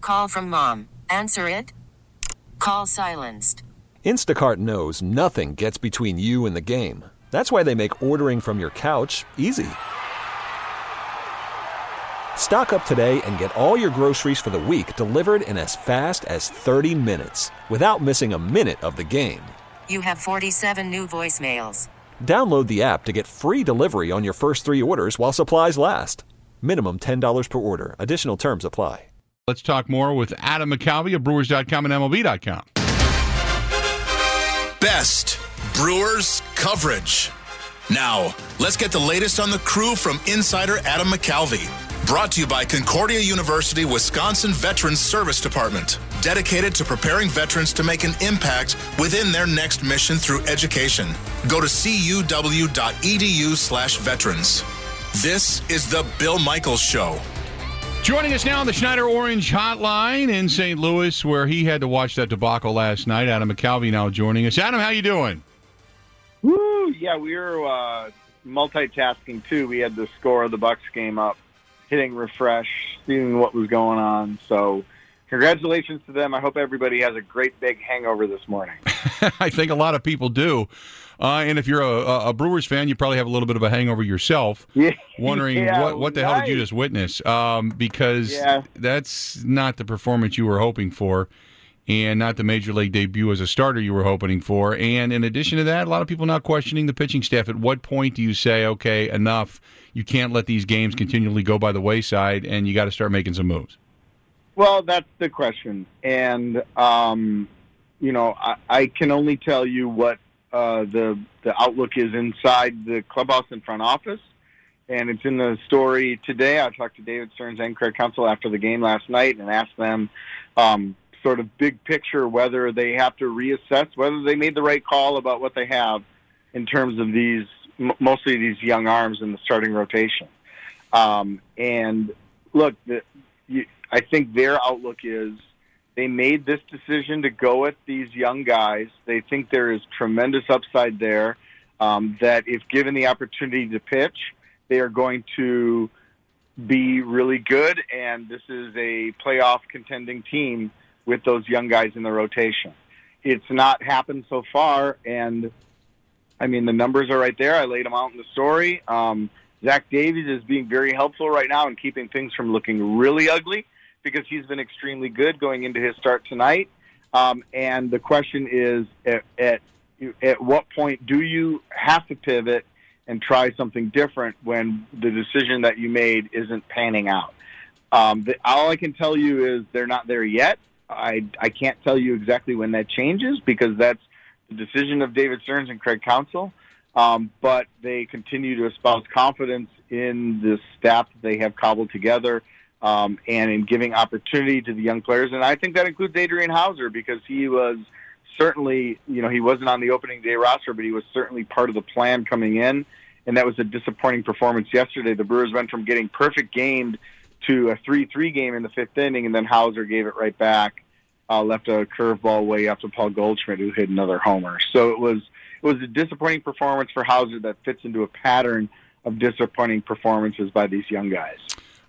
call from mom. Answer it. Call silenced. Instacart knows nothing gets between you and the game. That's why they make ordering from your couch easy. Stock up today and get all your groceries for the week delivered in as fast as 30 minutes without missing a minute of the game. You have 47 new voicemails. Download the app to get free delivery on your first 3 orders while supplies last. Minimum $10 per order. Additional terms apply. Let's talk more with Adam McCalvy of Brewers.com and MLB.com. Best Brewers coverage. Now, let's get the latest on the crew from insider Adam McCalvy. Brought to you by Concordia University, Wisconsin Veterans Service Department. Dedicated to preparing veterans to make an impact within their next mission through education. Go to cuw.edu/veterans. This is the Bill Michaels Show. Joining us now on the Schneider Orange Hotline in St. Louis, where he had to watch that debacle last night. Adam McCalvy now joining us. Adam, how you doing? Woo! Yeah, we were multitasking too. We had the score of the Bucks game up, hitting refresh, seeing what was going on. So, congratulations to them. I hope everybody has a great big hangover this morning. I think a lot of people do. And if you're a Brewers fan, you probably have a little bit of a hangover yourself, wondering what the hell did you just witness? Because that's not the performance you were hoping for, and not the Major League debut as a starter you were hoping for. And in addition to that, a lot of people now questioning the pitching staff. At what point do you say, okay, enough, you can't let these games continually go by the wayside, and you got to start making some moves? Well, that's the question. And, I can only tell you what the outlook is inside the clubhouse and front office, and it's in the story today. I talked to David Stearns and Craig Counsell after the game last night and asked them sort of big picture whether they have to reassess whether they made the right call about what they have in terms of these, mostly these young arms in the starting rotation. And look, I think their outlook is they made this decision to go at these young guys. They think there is tremendous upside there, that if given the opportunity to pitch, they are going to be really good, and this is a playoff contending team with those young guys in the rotation. It's not happened so far, and, I mean, the numbers are right there. I laid them out in the story. Zach Davies is being very helpful right now in keeping things from looking really ugly, because he's been extremely good going into his start tonight. And the question is, at what point do you have to pivot and try something different when the decision that you made isn't panning out? All I can tell you is they're not there yet. I can't tell you exactly when that changes, because that's the decision of David Stearns and Craig Counsell. But they continue to espouse confidence in the staff that they have cobbled together, and in giving opportunity to the young players. And I think that includes Adrian Hauser, because he was certainly, he wasn't on the opening day roster, but he was certainly part of the plan coming in. And that was a disappointing performance yesterday. The Brewers went from getting perfect gamed to a 3-3 game in the fifth inning, and then Hauser gave it right back, left a curveball way up to Paul Goldschmidt, who hit another homer. So it was a disappointing performance for Hauser that fits into a pattern of disappointing performances by these young guys.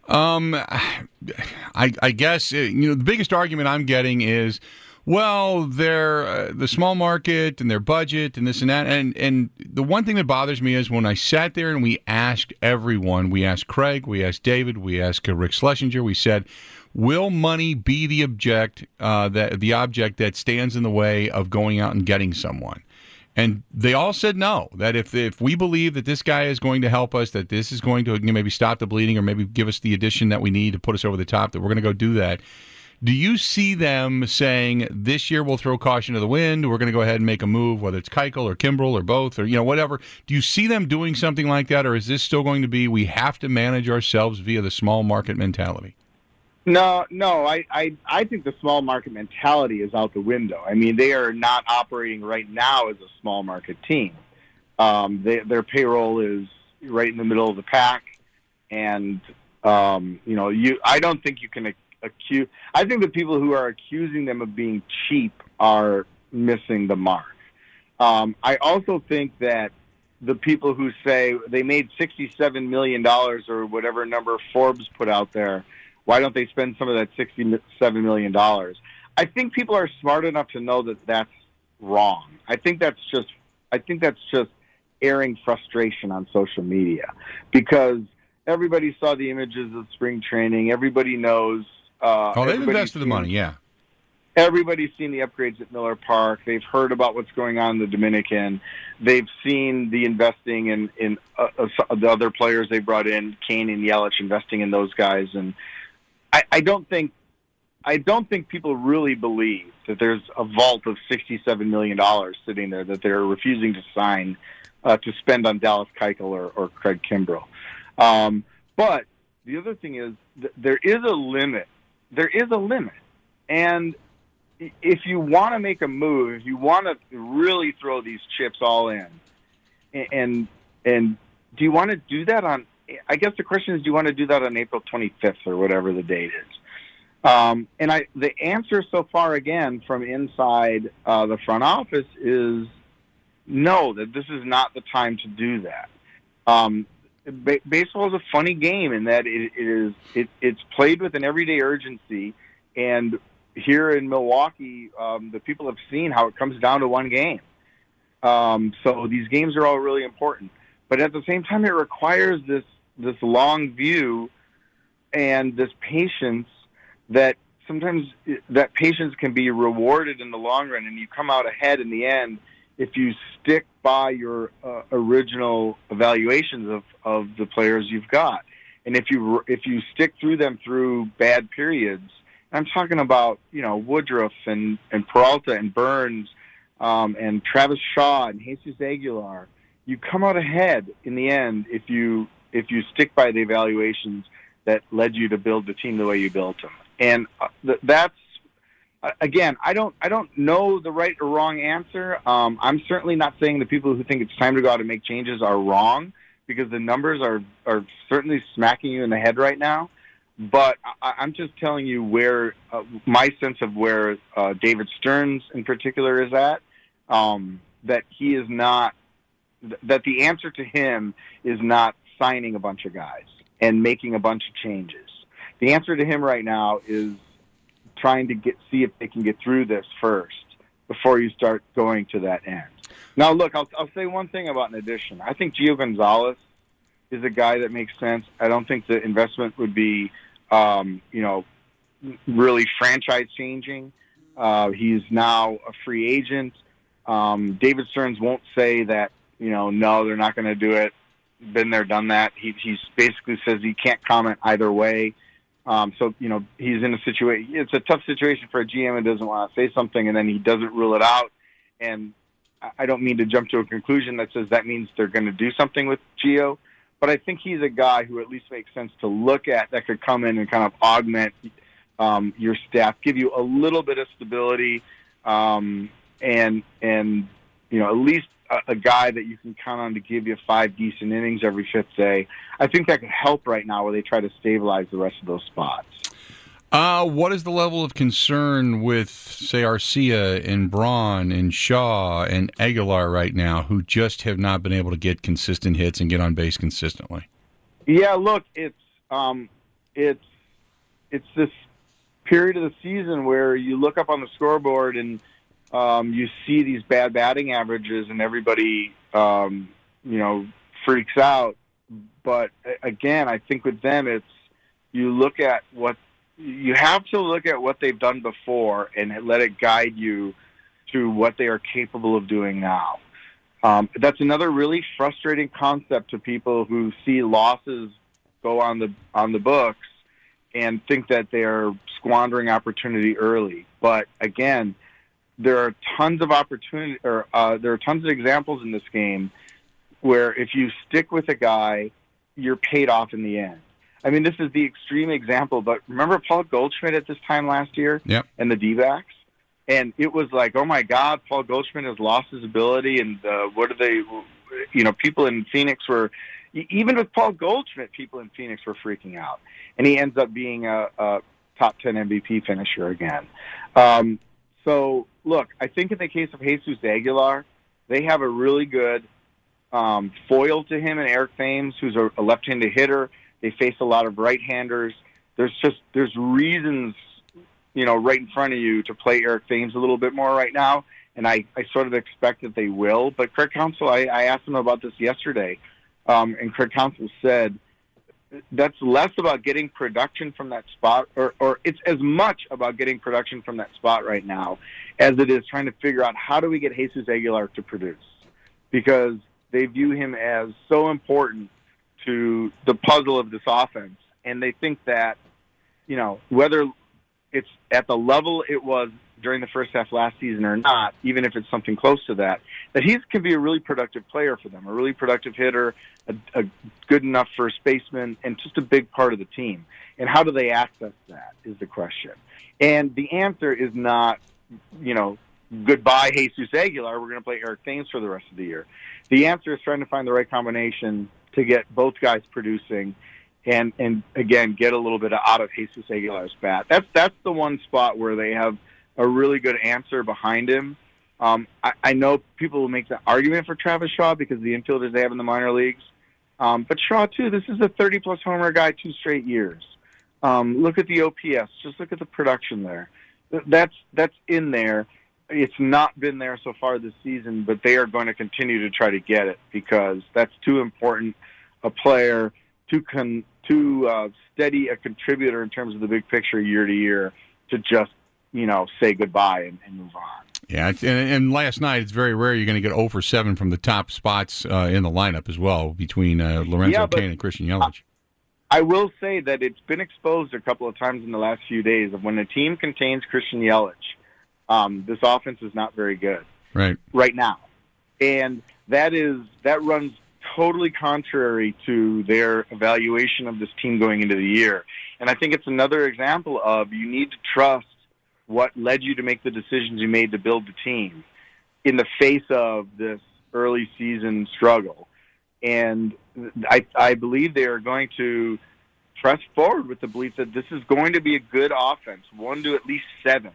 I guess, the biggest argument I'm getting is, well, they're the small market and their budget and this and that. And the one thing that bothers me is when I sat there and we asked everyone, we asked Craig, we asked David, we asked Rick Schlesinger, we said, will money be the object that stands in the way of going out and getting someone? And they all said no, that if we believe that this guy is going to help us, that this is going to maybe stop the bleeding or maybe give us the addition that we need to put us over the top, that we're going to go do that. Do you see them saying this year we'll throw caution to the wind, we're going to go ahead and make a move, whether it's Keuchel or Kimbrel or both or, whatever? Do you see them doing something like that, or is this still going to be we have to manage ourselves via the small market mentality? No. I think the small market mentality is out the window. I mean, they are not operating right now as a small market team. Their payroll is right in the middle of the pack, and I don't think you can accuse. I think the people who are accusing them of being cheap are missing the mark. I also think that the people who say they made $67 million or whatever number Forbes put out there, Why don't they spend some of that $67 million? I think people are smart enough to know that that's wrong. I think that's just airing frustration on social media, because everybody saw the images of spring training. Everybody knows. They've invested the money, yeah. Everybody's seen the upgrades at Miller Park. They've heard about what's going on in the Dominican. They've seen the investing in the other players they brought in, Kane and Yelich, investing in those guys. And I don't think people really believe that there's a vault of $67 million sitting there that they're refusing to sign to spend on Dallas Keuchel or Craig Kimbrell. But the other thing is there is a limit. There is a limit. And if you want to make a move, if you want to really throw these chips all in, and do you want to do that on, I guess the question is, do you want to do that on April 25th or whatever the date is? The answer so far, again, from inside the front office is no, that this is not the time to do that. Baseball is a funny game in that it's played with an everyday urgency, and here in Milwaukee, the people have seen how it comes down to one game. So these games are all really important, but at the same time, it requires this long view and this patience. That sometimes that patience can be rewarded in the long run, and you come out ahead in the end if you stick by your original evaluations of the players you've got, and if you stick through them through bad periods. I'm talking about Woodruff and Peralta and Burns and Travis Shaw and Jesus Aguilar. You come out ahead in the end if you stick by the evaluations that led you to build the team the way you built them. And that's, again, I don't know the right or wrong answer. I'm certainly not saying the people who think it's time to go out and make changes are wrong, because the numbers are certainly smacking you in the head right now. But I'm just telling you where my sense of where David Stearns in particular is at, that he is not, that the answer to him is not signing a bunch of guys and making a bunch of changes. The answer to him right now is trying to see if they can get through this first before you start going to that end. Now, look, I'll say one thing about an addition. I think Gio Gonzalez is a guy that makes sense. I don't think the investment would be, really franchise changing. He's now a free agent. David Stearns won't say that, no, they're not going to do it. Been there, done that. He basically says he can't comment either way. So, he's in a situation. It's a tough situation for a GM who doesn't want to say something, and then he doesn't rule it out. And I don't mean to jump to a conclusion that says that means they're going to do something with Gio, but I think he's a guy who at least makes sense to look at, that could come in and kind of augment your staff, give you a little bit of stability, and at least a guy that you can count on to give you 5 decent innings every fifth day. I think that could help right now where they try to stabilize the rest of those spots. What is the level of concern with, say, Arcia and Braun and Shaw and Aguilar right now, who just have not been able to get consistent hits and get on base consistently? Yeah, look, it's this period of the season where you look up on the scoreboard and you see these bad batting averages, and everybody, freaks out. But again, I think with them, you have to look at what they've done before and let it guide you to what they are capable of doing now. That's another really frustrating concept to people who see losses go on the books and think that they're squandering opportunity early. But again, there are tons of opportunity, there are tons of examples in this game where if you stick with a guy, you're paid off in the end. I mean, this is the extreme example, but remember Paul Goldschmidt at this time last year? Yep. And the D-backs? And it was like, oh my God, Paul Goldschmidt has lost his ability, and people in Phoenix were, even with Paul Goldschmidt, people in Phoenix were freaking out. And he ends up being a top 10 MVP finisher again. So, look, I think in the case of Jesus Aguilar, they have a really good foil to him in Eric Thames, who's a left-handed hitter. They face a lot of right-handers. there's reasons, right in front of you to play Eric Thames a little bit more right now, and I sort of expect that they will. But Craig Counsell, I asked him about this yesterday, and Craig Counsell said that's less about getting production from that spot, or it's as much about getting production from that spot right now as it is trying to figure out how do we get Jesus Aguilar to produce, because they view him as so important to the puzzle of this offense, and they think that, whether it's at the level it was during the first half last season or not, even if it's something close to that he can be a really productive player for them, a really productive hitter, a good enough first baseman, and just a big part of the team. And how do they access that is the question. And the answer is not, goodbye Jesus Aguilar, we're going to play Eric Thames for the rest of the year. The answer is trying to find the right combination to get both guys producing and again, get a little bit out of Jesus Aguilar's bat. That's the one spot where they have a really good answer behind him. I know people will make the argument for Travis Shaw because of the infielders they have in the minor leagues. But Shaw, too, this is a 30-plus homer guy 2 straight years. Look at the OPS. Just look at the production there. That's in there. It's not been there so far this season, but they are going to continue to try to get it because that's too important a player, too steady a contributor in terms of the big picture year to year to just, say goodbye and move on. Yeah, and last night, it's very rare you're going to get 0 for 7 from the top spots in the lineup as well between Lorenzo Cain and Christian Yelich. I will say that it's been exposed a couple of times in the last few days of when a team contains Christian Yelich, this offense is not very good right now. And that runs totally contrary to their evaluation of this team going into the year. And I think it's another example of you need to trust what led you to make the decisions you made to build the team in the face of this early season struggle. And I believe they are going to press forward with the belief that this is going to be a good offense, 1 to at least 7,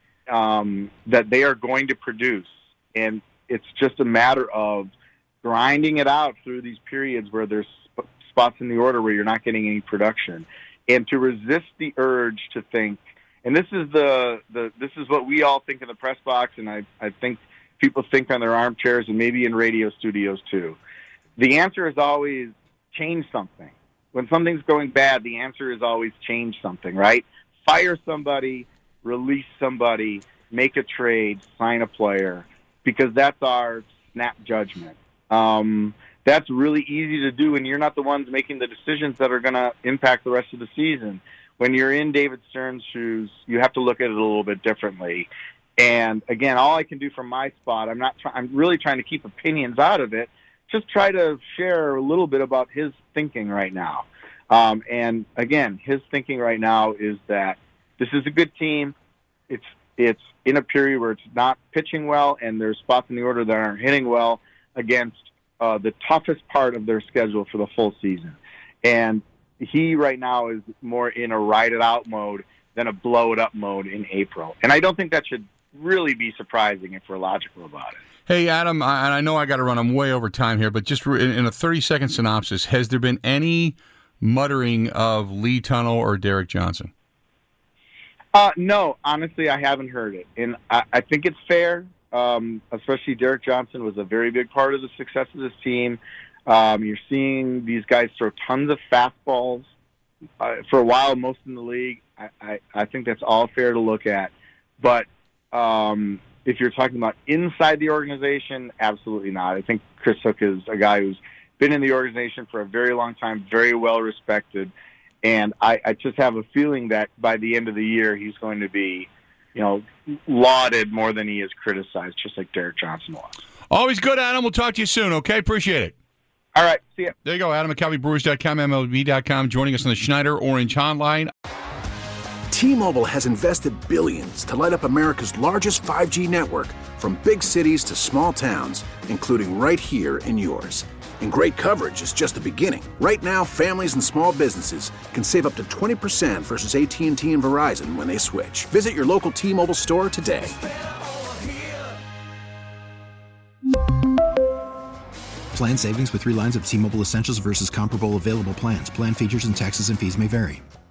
that they are going to produce. And it's just a matter of grinding it out through these periods where there's spots in the order where you're not getting any production, and to resist the urge to think. And this is this is what we all think in the press box, and I think people think on their armchairs and maybe in radio studios too. The answer is always change something. When something's going bad, the answer is always change something, right? Fire somebody, release somebody, make a trade, sign a player, because that's our snap judgment. That's really easy to do when you're not the ones making the decisions that are going to impact the rest of the season. When you're in David Stern's shoes, you have to look at it a little bit differently. And again, all I can do from my spot, I'm really trying to keep opinions out of it. Just try to share a little bit about his thinking right now. And again, his thinking right now is that this is a good team. It's in a period where it's not pitching well, and there's spots in the order that aren't hitting well against the toughest part of their schedule for the full season. And he right now is more in a ride-it-out mode than a blow-it-up mode in April. And I don't think that should really be surprising if we're logical about it. Hey, Adam, I know I got to run. I'm way over time here, but just in a 30-second synopsis, has there been any muttering of Lee Tunnell or Derek Johnson? No, honestly, I haven't heard it. And I think it's fair, especially Derek Johnson was a very big part of the success of this team. You're seeing these guys throw tons of fastballs for a while, most in the league. I think that's all fair to look at. But if you're talking about inside the organization, absolutely not. I think Chris Hook is a guy who's been in the organization for a very long time, very well respected. And I just have a feeling that by the end of the year, he's going to be, lauded more than he is criticized, just like Derek Johnson was. Always good, Adam. We'll talk to you soon, okay? Appreciate it. All right, see ya. There you go, Adam McCalvy, Brewers.com, MLB.com, joining us on the Schneider Orange Hotline. T-Mobile has invested billions to light up America's largest 5G network, from big cities to small towns, including right here in yours. And great coverage is just the beginning. Right now, families and small businesses can save up to 20% versus AT&T and Verizon when they switch. Visit your local T-Mobile store today. Plan savings with 3 lines of T-Mobile Essentials versus comparable available plans. Plan features and taxes and fees may vary.